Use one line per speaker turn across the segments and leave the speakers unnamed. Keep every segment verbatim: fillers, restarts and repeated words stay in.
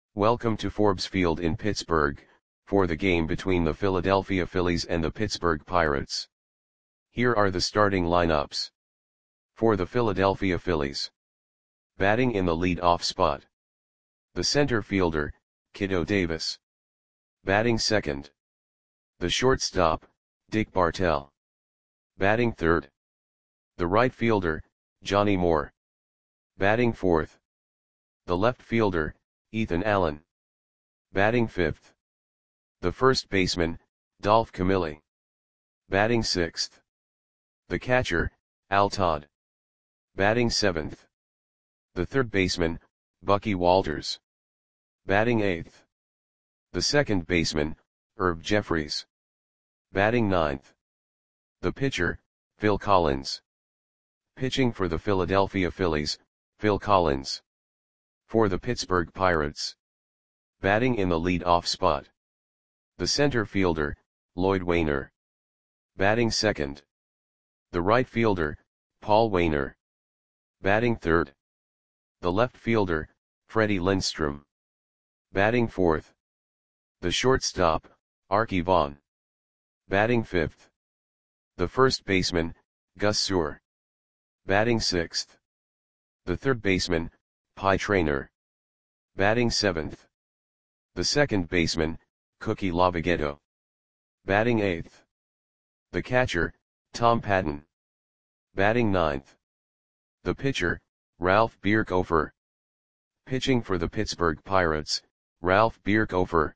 Welcome to Forbes Field in Pittsburgh, for the game between the Philadelphia Phillies and the Pittsburgh Pirates. Here are the starting lineups. For the Philadelphia Phillies. Batting in the lead-off spot. The center fielder, Kiddo Davis. Batting second. The shortstop, Dick Bartell. Batting third. The right fielder, Johnny Moore. Batting fourth. The left fielder, Ethan Allen. Batting fifth. The first baseman, Dolph Camilli. Batting sixth. The catcher, Al Todd. Batting seventh. The third baseman, Bucky Walters. Batting eighth. The second baseman, Herb Jeffries. Batting ninth. The pitcher, Phil Collins. Pitching for the Philadelphia Phillies, Phil Collins. For the Pittsburgh Pirates. Batting in the lead-off spot. The center fielder, Lloyd Wainer. Batting second. The right fielder, Paul Wainer. Batting third. The left fielder, Freddie Lindstrom. Batting fourth. The shortstop, Arky Vaughan. Batting fifth. The first baseman, Gus Sewell. Batting sixth. The third baseman, Pie Traynor. Batting seventh. The second baseman, Cookie Lavagetto. Batting eighth. The catcher, Tom Patton. Batting ninth. The pitcher, Ralph Bierkhofer. Pitching for the Pittsburgh Pirates, Ralph Bierkhofer.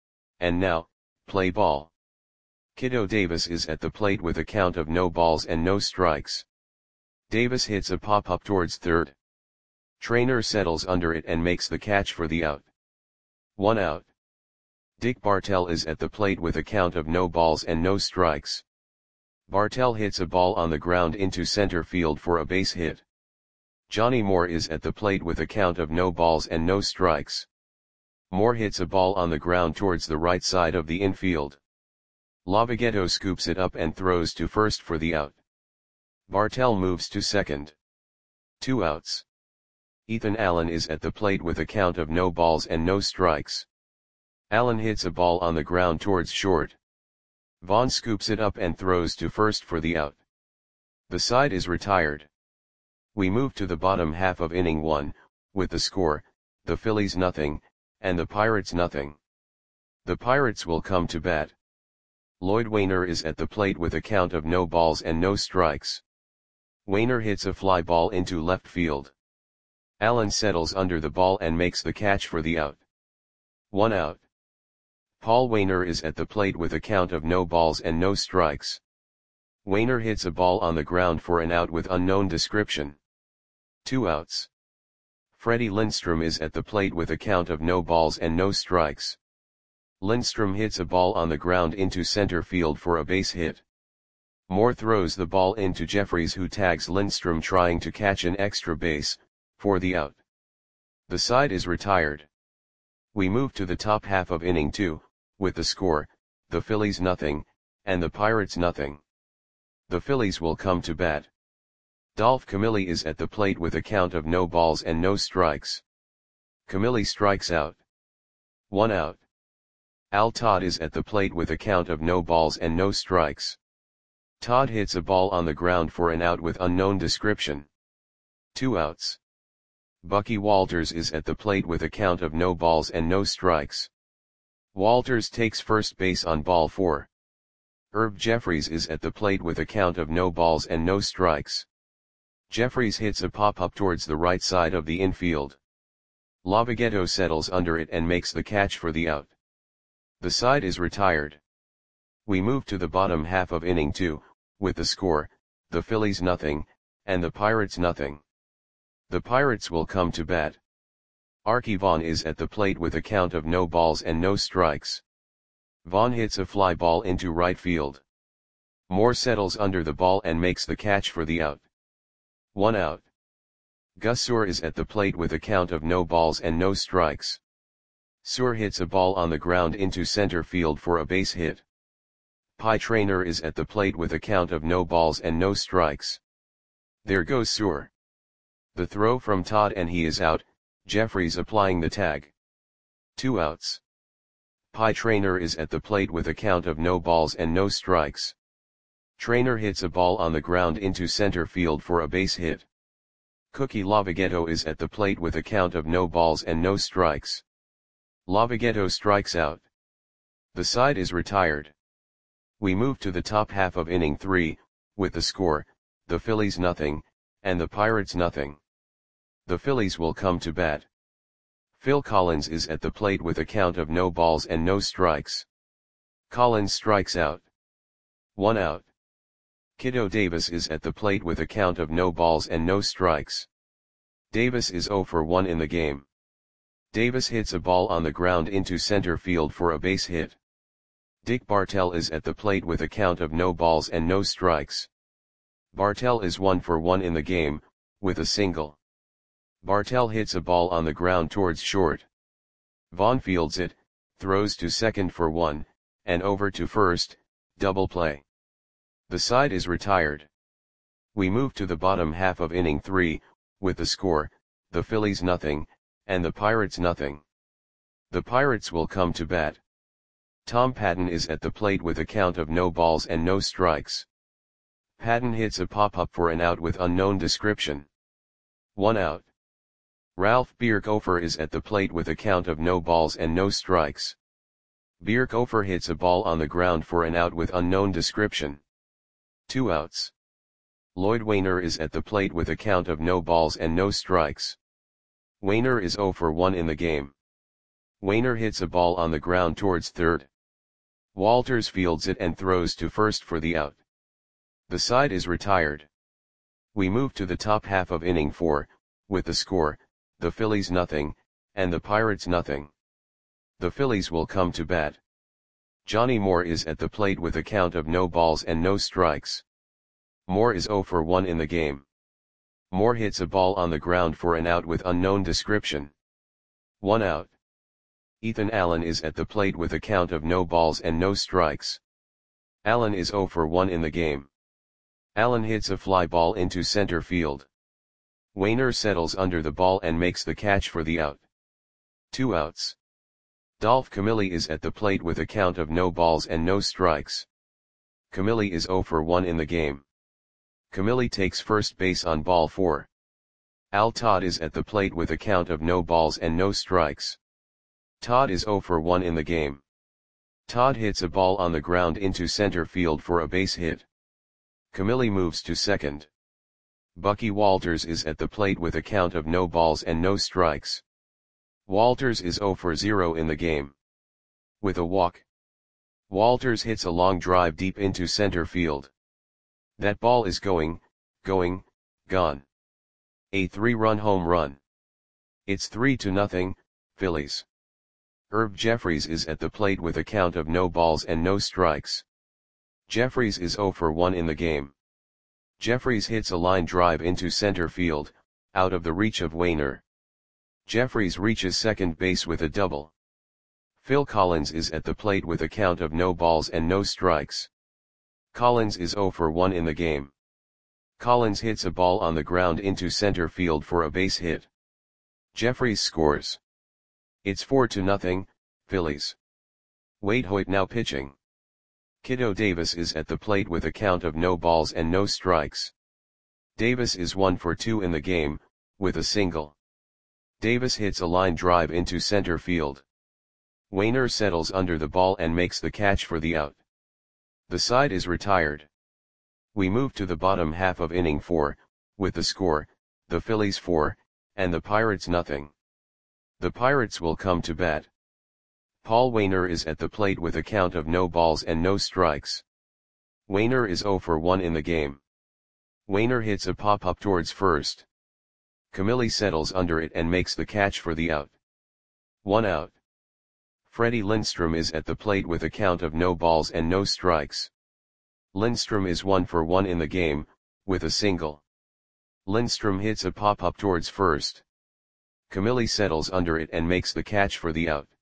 And now, play ball. Kiddo Davis is at the plate with a count of no balls and no strikes. Davis hits a pop-up towards third. Traynor settles under it and makes the catch for the out. One out. Dick Bartell is at the plate with a count of no balls and no strikes. Bartell hits a ball on the ground into center field for a base hit. Johnny Moore is at the plate with a count of no balls and no strikes. Moore hits a ball on the ground towards the right side of the infield. Lavagetto scoops it up and throws to first for the out. Bartell moves to second. Two outs. Ethan Allen is at the plate with a count of no balls and no strikes. Allen hits a ball on the ground towards short. Vaughn scoops it up and throws to first for the out. The side is retired. We move to the bottom half of inning one, with the score, the Phillies nothing, and the Pirates nothing. The Pirates will come to bat. Lloyd Wainer is at the plate with a count of no balls and no strikes. Wainer hits a fly ball into left field. Allen settles under the ball and makes the catch for the out. One out. Paul Wainer is at the plate with a count of no balls and no strikes. Wainer hits a ball on the ground for an out with unknown description. Two outs. Freddie Lindstrom is at the plate with a count of no balls and no strikes. Lindstrom hits a ball on the ground into center field for a base hit. Moore throws the ball into Jeffries, who tags Lindstrom trying to catch an extra base, for the out. The side is retired. We move to the top half of inning two, with the score, the Phillies nothing, and the Pirates nothing. The Phillies will come to bat. Dolph Camilli is at the plate with a count of no balls and no strikes. Camilli strikes out. One out. Al Todd is at the plate with a count of no balls and no strikes. Todd hits a ball on the ground for an out with unknown description. Two outs. Bucky Walters is at the plate with a count of no balls and no strikes. Walters takes first base on ball four. Herb Jeffries is at the plate with a count of no balls and no strikes. Jeffries hits a pop-up towards the right side of the infield. Lavagetto settles under it and makes the catch for the out. The side is retired. We move to the bottom half of inning two, with the score, the Phillies nothing, and the Pirates nothing. The Pirates will come to bat. Arky Vaughan is at the plate with a count of no balls and no strikes. Vaughan hits a fly ball into right field. Moore settles under the ball and makes the catch for the out. One out. Gus Sewell is at the plate with a count of no balls and no strikes. Sewell hits a ball on the ground into center field for a base hit. Pie Traynor is at the plate with a count of no balls and no strikes. There goes Sewell. The throw from Todd and he is out, Jeffries applying the tag. Two outs. Pie Trainer is at the plate with a count of no balls and no strikes. Trainer hits a ball on the ground into center field for a base hit. Cookie Lavagetto is at the plate with a count of no balls and no strikes. Lavagetto strikes out. The side is retired. We move to the top half of inning three, with the score, the Phillies nothing, and the Pirates nothing. The Phillies will come to bat. Phil Collins is at the plate with a count of no balls and no strikes. Collins strikes out. One out. Kiddo Davis is at the plate with a count of no balls and no strikes. Davis is zero for one in the game. Davis hits a ball on the ground into center field for a base hit. Dick Bartell is at the plate with a count of no balls and no strikes. Bartell is one for one in the game, with a single. Bartell hits a ball on the ground towards short. Vaughn fields it, throws to second for one, and over to first, double play. The side is retired. We move to the bottom half of inning three, with the score, the Phillies nothing, and the Pirates nothing. The Pirates will come to bat. Tom Patton is at the plate with a count of no balls and no strikes. Patton hits a pop-up for an out with unknown description. One out. Ralph Bierkhofer is at the plate with a count of no balls and no strikes. Bierkhofer hits a ball on the ground for an out with unknown description. Two outs. Lloyd Wainer is at the plate with a count of no balls and no strikes. Wainer is zero for one in the game. Wainer hits a ball on the ground towards third. Walters fields it and throws to first for the out. The side is retired. We move to the top half of inning four, with the score, the Phillies nothing, and the Pirates nothing. The Phillies will come to bat. Johnny Moore is at the plate with a count of no balls and no strikes. Moore is zero for one in the game. Moore hits a ball on the ground for an out with unknown description. One out. Ethan Allen is at the plate with a count of no balls and no strikes. Allen is zero for one in the game. Allen hits a fly ball into center field. Wainer settles under the ball and makes the catch for the out. Two outs. Dolph Camilli is at the plate with a count of no balls and no strikes. Camilli is zero for one in the game. Camilli takes first base on ball four. Al Todd is at the plate with a count of no balls and no strikes. Todd is zero for one in the game. Todd hits a ball on the ground into center field for a base hit. Camilli moves to second. Bucky Walters is at the plate with a count of no balls and no strikes. Walters is zero for zero in the game. With a walk. Walters hits a long drive deep into center field. That ball is going, going, gone. A three-run home run. It's three to nothing, Phillies. Herb Jeffries is at the plate with a count of no balls and no strikes. Jeffries is zero for one in the game. Jeffries hits a line drive into center field, out of the reach of Wainer. Jeffries reaches second base with a double. Phil Collins is at the plate with a count of no balls and no strikes. Collins is zero for one in the game. Collins hits a ball on the ground into center field for a base hit. Jeffries scores. It's four to nothing, Phillies. Wade Hoyt now pitching. Kiddo Davis is at the plate with a count of no balls and no strikes. Davis is one for two in the game, with a single. Davis hits a line drive into center field. Wainer settles under the ball and makes the catch for the out. The side is retired. We move to the bottom half of inning four, with the score, the Phillies four, and the Pirates nothing. The Pirates will come to bat. Paul Wainer is at the plate with a count of no balls and no strikes. Wainer is zero for one in the game. Wainer hits a pop-up towards first. Camilli settles under it and makes the catch for the out. One out. Freddie Lindstrom is at the plate with a count of no balls and no strikes. Lindstrom is one for one in the game, with a single. Lindstrom hits a pop-up towards first. Camilli settles under it and makes the catch for the out.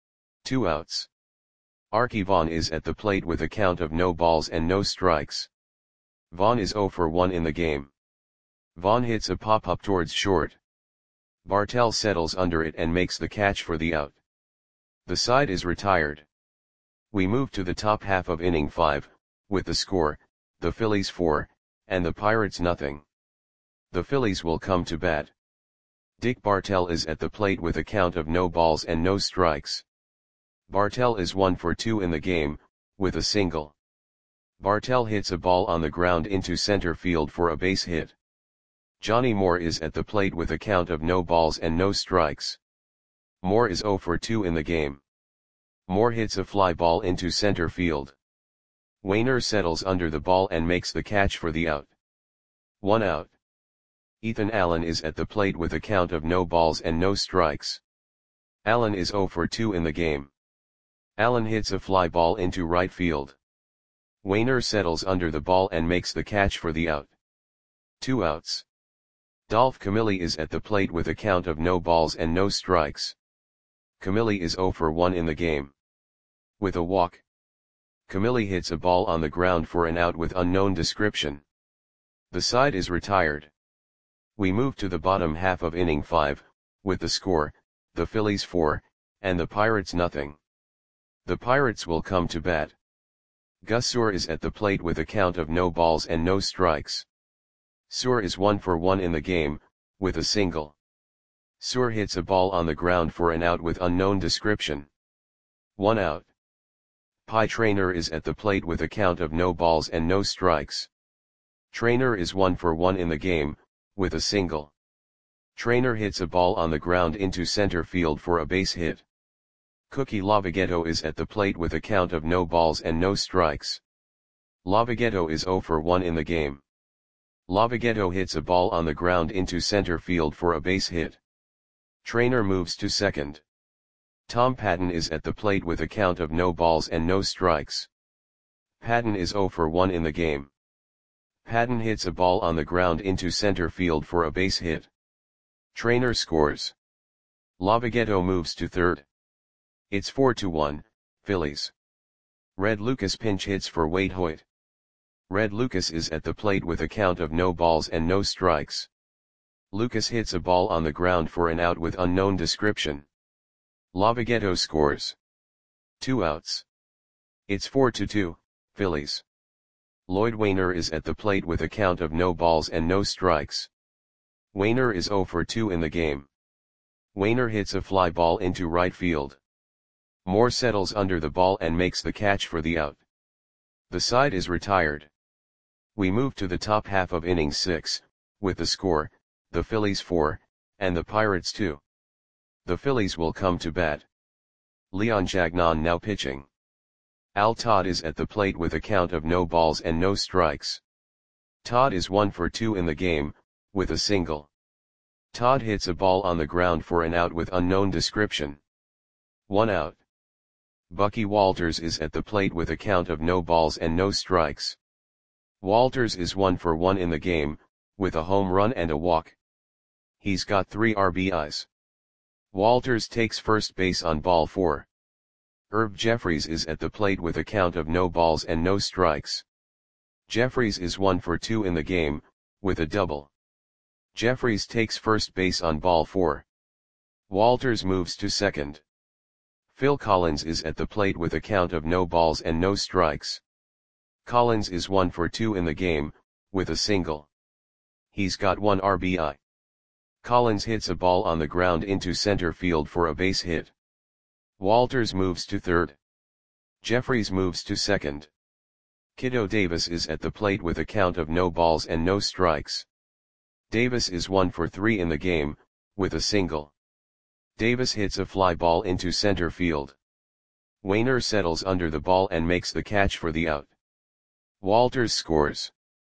Two outs. Arky Vaughan is at the plate with a count of no balls and no strikes. Vaughan is zero for one in the game. Vaughan hits a pop-up towards short. Bartell settles under it and makes the catch for the out. The side is retired. We move to the top half of inning five, with the score, the Phillies four, and the Pirates nothing. The Phillies will come to bat. Dick Bartell is at the plate with a count of no balls and no strikes. Bartell is one for two in the game, with a single. Bartell hits a ball on the ground into center field for a base hit. Johnny Moore is at the plate with a count of no balls and no strikes. Moore is zero for two in the game. Moore hits a fly ball into center field. Wainer settles under the ball and makes the catch for the out. One out. Ethan Allen is at the plate with a count of no balls and no strikes. Allen is zero for two in the game. Allen hits a fly ball into right field. Wainer settles under the ball and makes the catch for the out. Two outs. Dolph Camilli is at the plate with a count of no balls and no strikes. Camilli is zero for one in the game. With a walk. Camilli hits a ball on the ground for an out with unknown description. The side is retired. We move to the bottom half of inning five, with the score, the Phillies four, and the Pirates nothing. The Pirates will come to bat. Gus Suhr is at the plate with a count of no balls and no strikes. Suhr is one for one in the game, with a single. Suhr hits a ball on the ground for an out with unknown description. One out. Pie Traynor is at the plate with a count of no balls and no strikes. Traynor is one for one in the game, with a single. Traynor hits a ball on the ground into center field for a base hit. Cookie Lavagetto is at the plate with a count of no balls and no strikes. Lavagetto is zero for one in the game. Lavagetto hits a ball on the ground into center field for a base hit. Traynor moves to second. Tom Patton is at the plate with a count of no balls and no strikes. Patton is zero for one in the game. Patton hits a ball on the ground into center field for a base hit. Traynor scores. Lavagetto moves to third. It's four to one, Phillies. Red Lucas pinch hits for Wade Hoyt. Red Lucas is at the plate with a count of no balls and no strikes. Lucas hits a ball on the ground for an out with unknown description. Lavagetto scores. Two outs. It's four to two, Phillies. Lloyd Wainer is at the plate with a count of no balls and no strikes. Wainer is zero for two in the game. Wainer hits a fly ball into right field. Moore settles under the ball and makes the catch for the out. The side is retired. We move to the top half of inning six, with the score, the Phillies four, and the Pirates two. The Phillies will come to bat. Leon Jagnon now pitching. Al Todd is at the plate with a count of no balls and no strikes. Todd is one for two in the game, with a single. Todd hits a ball on the ground for an out with unknown description. One out. Bucky Walters is at the plate with a count of no balls and no strikes. Walters is one for one in the game, with a home run and a walk. He's got three R B Is. Walters takes first base on ball four. Herb Jeffries is at the plate with a count of no balls and no strikes. Jeffries is one for two in the game, with a double. Jeffries takes first base on ball four. Walters moves to second. Phil Collins is at the plate with a count of no balls and no strikes. Collins is one for two in the game, with a single. He's got one R B I. Collins hits a ball on the ground into center field for a base hit. Walters moves to third. Jeffries moves to second. Kiddo Davis is at the plate with a count of no balls and no strikes. Davis is one for three in the game, with a single. Davis hits a fly ball into center field. Wainer settles under the ball and makes the catch for the out. Walters scores.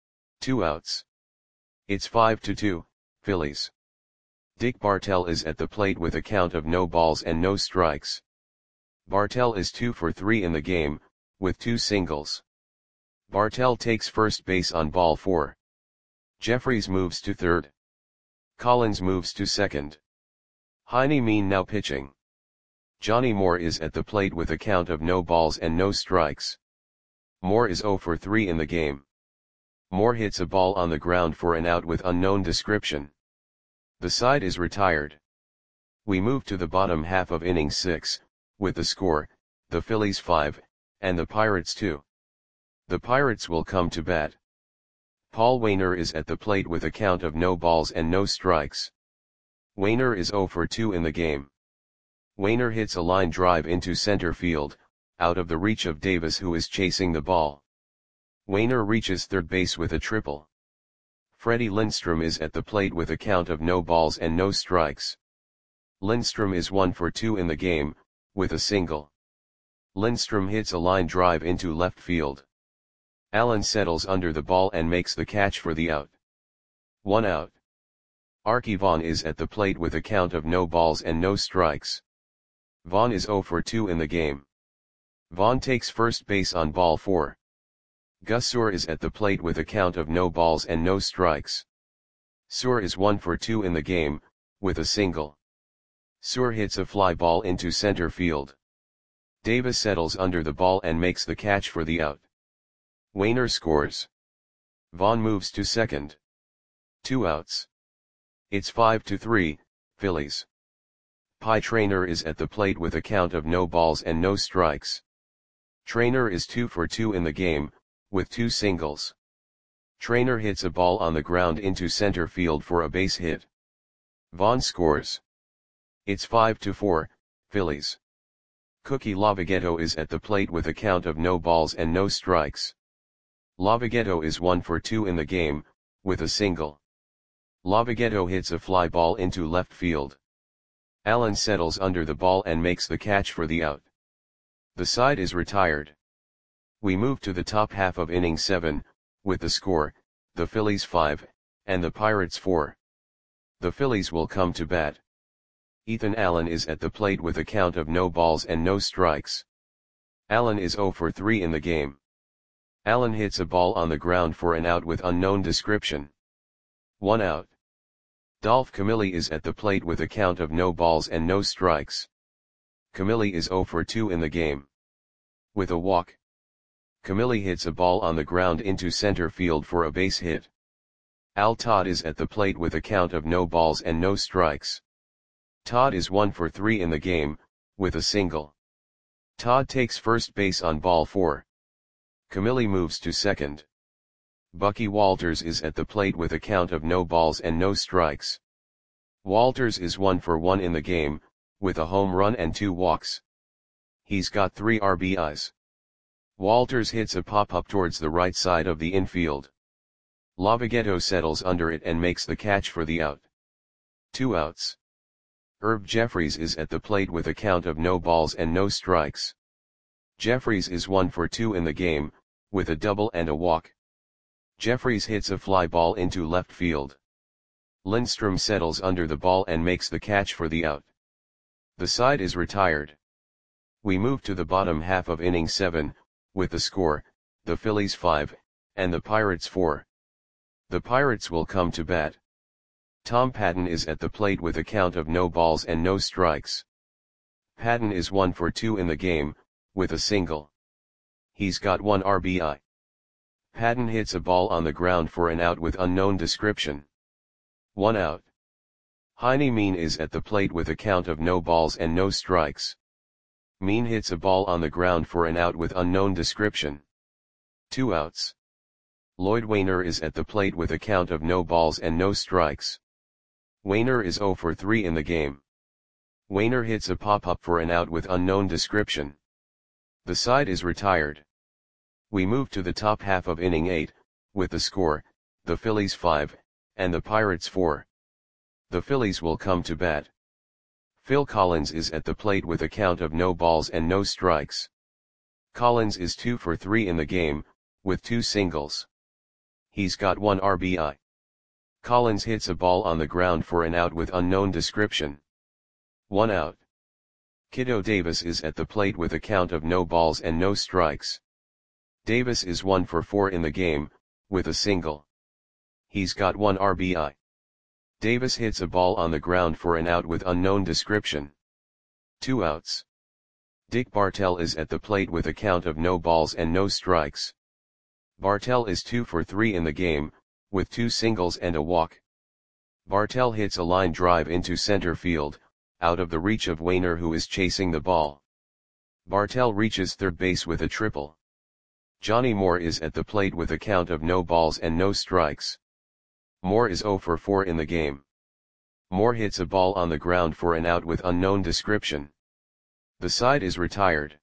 Two outs. It's five to two, Phillies. Dick Bartell is at the plate with a count of no balls and no strikes. Bartell is two for three in the game, with two singles. Bartell takes first base on ball four. Jeffries moves to third. Collins moves to second. Heine Mean now pitching. Johnny Moore is at the plate with a count of no balls and no strikes. Moore is zero for three in the game. Moore hits a ball on the ground for an out with unknown description. The side is retired. We move to the bottom half of inning six, with the score, the Phillies five, and the Pirates two. The Pirates will come to bat. Paul Waner is at the plate with a count of no balls and no strikes. Waner is oh for two in the game. Waner hits a line drive into center field, out of the reach of Davis, who is chasing the ball. Waner reaches third base with a triple. Freddie Lindstrom is at the plate with a count of no balls and no strikes. Lindstrom is one for two in the game, with a single. Lindstrom hits a line drive into left field. Allen settles under the ball and makes the catch for the out. One out. Arky Vaughan is at the plate with a count of no balls and no strikes. Vaughan is oh for two in the game. Vaughan takes first base on ball four. Gus Suhr is at the plate with a count of no balls and no strikes. Suhr is one for two in the game, with a single. Suhr hits a fly ball into center field. Davis settles under the ball and makes the catch for the out. Waner scores. Vaughan moves to second. Two outs. It's five to three, Phillies. Pie Traynor is at the plate with a count of no balls and no strikes. Traynor is two for two in the game, with two singles. Traynor hits a ball on the ground into center field for a base hit. Vaughan scores. It's five to four, Phillies. Cookie Lavagetto is at the plate with a count of no balls and no strikes. Lavagetto is one for two in the game, with a single. Lavagetto hits a fly ball into left field. Allen settles under the ball and makes the catch for the out. The side is retired. We move to the top half of inning seven, with the score, the Phillies five, and the Pirates four. The Phillies will come to bat. Ethan Allen is at the plate with a count of no balls and no strikes. Allen is oh for three in the game. Allen hits a ball on the ground for an out with unknown description. One out. Dolph Camilli is at the plate with a count of no balls and no strikes. Camilli is oh for two in the game. With a walk. Camilli hits a ball on the ground into center field for a base hit. Al Todd is at the plate with a count of no balls and no strikes. Todd is one for three in the game, with a single. Todd takes first base on ball four. Camilli moves to second. Bucky Walters is at the plate with a count of no balls and no strikes. Walters is one for one in the game, with a home run and two walks. He's got three R B Is. Walters hits a pop-up towards the right side of the infield. Lavagetto settles under it and makes the catch for the out. Two outs. Herb Jeffries is at the plate with a count of no balls and no strikes. Jeffries is one for two in the game, with a double and a walk. Jeffries hits a fly ball into left field. Lindstrom settles under the ball and makes the catch for the out. The side is retired. We move to the bottom half of inning seven, with the score, the Phillies five, and the Pirates four. The Pirates will come to bat. Tom Patton is at the plate with a count of no balls and no strikes. Patton is one for two in the game, with a single. He's got one R B I. Patton hits a ball on the ground for an out with unknown description. One out. Heine Mean is at the plate with a count of no balls and no strikes. Mean hits a ball on the ground for an out with unknown description. Two outs. Lloyd Waner is at the plate with a count of no balls and no strikes. Waner is oh for three in the game. Waner hits a pop-up for an out with unknown description. The side is retired. We move to the top half of inning eight, with the score, the Phillies five, and the Pirates four. The Phillies will come to bat. Phil Collins is at the plate with a count of no balls and no strikes. Collins is two for three in the game, with two singles. He's got one R B I. Collins hits a ball on the ground for an out with unknown description. One out. Kiddo Davis is at the plate with a count of no balls and no strikes. Davis is one for four in the game, with a single. He's got one R B I. Davis hits a ball on the ground for an out with unknown description. Two outs. Dick Bartell is at the plate with a count of no balls and no strikes. Bartell is two for three in the game, with two singles and a walk. Bartell hits a line drive into center field, out of the reach of Waner, who is chasing the ball. Bartell reaches third base with a triple. Johnny Moore is at the plate with a count of no balls and no strikes. Moore is zero for four in the game. Moore hits a ball on the ground for an out with unknown description. The side is retired.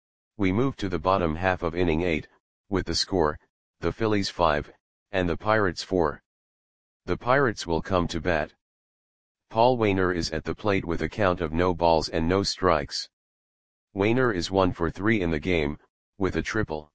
We move to the bottom half of inning eight, with the score, the Phillies five, and the Pirates four. The Pirates will come to bat. Paul Waner is at the plate with a count of no balls and no strikes. Waner is one for three in the game, with a triple.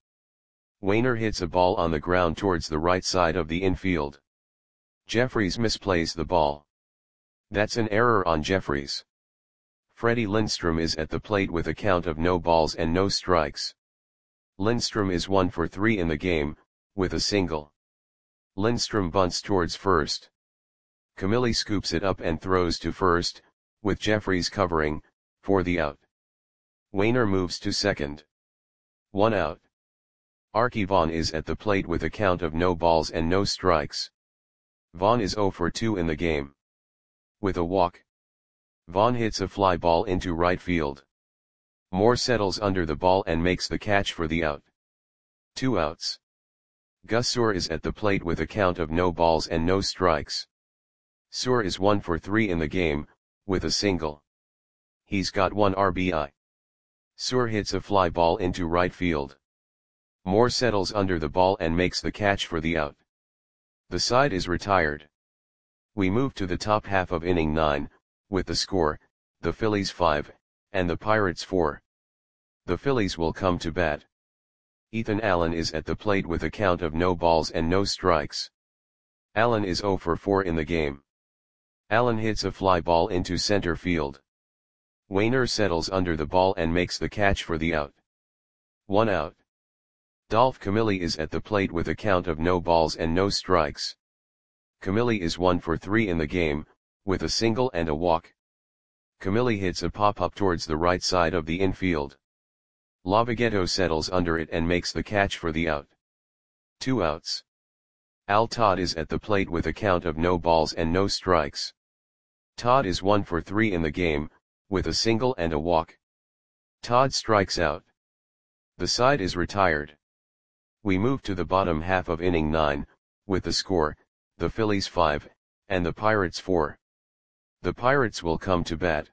Waner hits a ball on the ground towards the right side of the infield. Jeffries misplays the ball. That's an error on Jeffries. Freddie Lindstrom is at the plate with a count of no balls and no strikes. Lindstrom is one for three in the game, with a single. Lindstrom bunts towards first. Camilli scoops it up and throws to first, with Jeffries covering, for the out. Waner moves to second. One out. Arky Vaughan is at the plate with a count of no balls and no strikes. Vaughan is zero for two in the game. With a walk. Vaughan hits a fly ball into right field. Moore settles under the ball and makes the catch for the out. Two outs. Gus Suhr is at the plate with a count of no balls and no strikes. Suhr is one for three in the game, with a single. He's got one R B I. Suhr hits a fly ball into right field. Moore settles under the ball and makes the catch for the out. The side is retired. We move to the top half of inning nine, with the score, the Phillies five, and the Pirates four. The Phillies will come to bat. Ethan Allen is at the plate with a count of no balls and no strikes. Allen is zero for four in the game. Allen hits a fly ball into center field. Waner settles under the ball and makes the catch for the out. One out. Dolph Camilli is at the plate with a count of no balls and no strikes. Camilli is one for three in the game, with a single and a walk. Camilli hits a pop-up towards the right side of the infield. Lavogetto settles under it and makes the catch for the out. Two outs. Al Todd is at the plate with a count of no balls and no strikes. Todd is one for three in the game, with a single and a walk. Todd strikes out. The side is retired. We move to the bottom half of inning nine, with the score, the Phillies five, and the Pirates four. The Pirates will come to bat.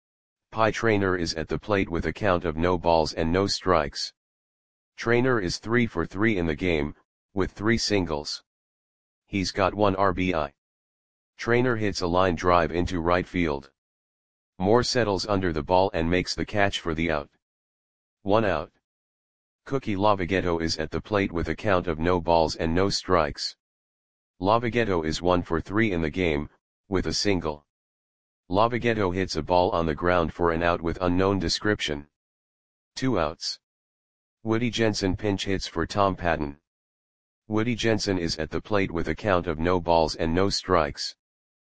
Pie Traynor is at the plate with a count of no balls and no strikes. Traynor is three for three in the game, with three singles. He's got one R B I. Traynor hits a line drive into right field. Moore settles under the ball and makes the catch for the out. One out. Cookie Lavogetto is at the plate with a count of no balls and no strikes. Lavogetto is one for three in the game, with a single. Lavogetto hits a ball on the ground for an out with unknown description. Two outs. Woody Jensen pinch hits for Tom Patton. Woody Jensen is at the plate with a count of no balls and no strikes.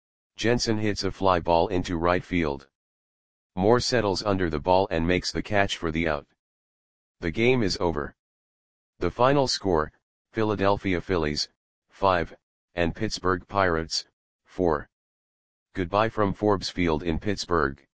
Jensen hits a fly ball into right field. Moore settles under the ball and makes the catch for the out. The game is over. The final score, Philadelphia Phillies, five, and Pittsburgh Pirates, four. Goodbye from Forbes Field in Pittsburgh.